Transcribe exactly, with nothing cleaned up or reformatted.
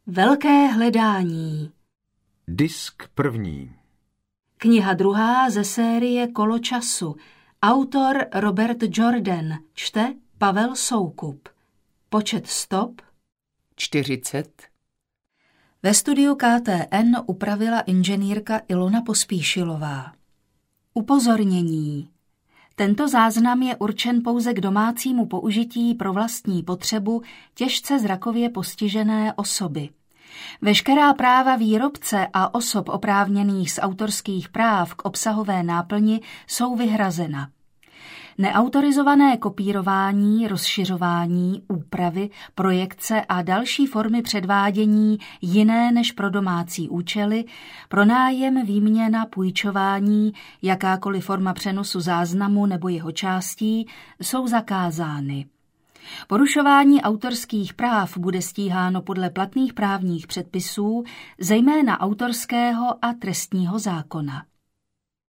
Velké hledání. Disk první. Kniha druhá ze série Kolo času. Autor Robert Jordan. Čte Pavel Soukup. Počet stop čtyřicet. Ve studiu K T N upravila inženýrka Ilona Pospíšilová. Upozornění. Tento záznam je určen pouze k domácímu použití pro vlastní potřebu těžce zrakově postižené osoby. Veškerá práva výrobce a osob oprávněných z autorských práv k obsahové náplni jsou vyhrazena. Neautorizované kopírování, rozšiřování, úpravy, projekce a další formy předvádění jiné než pro domácí účely, pronájem, výměna, půjčování, jakákoliv forma přenosu záznamu nebo jeho částí jsou zakázány. Porušování autorských práv bude stíháno podle platných právních předpisů, zejména autorského a trestního zákona.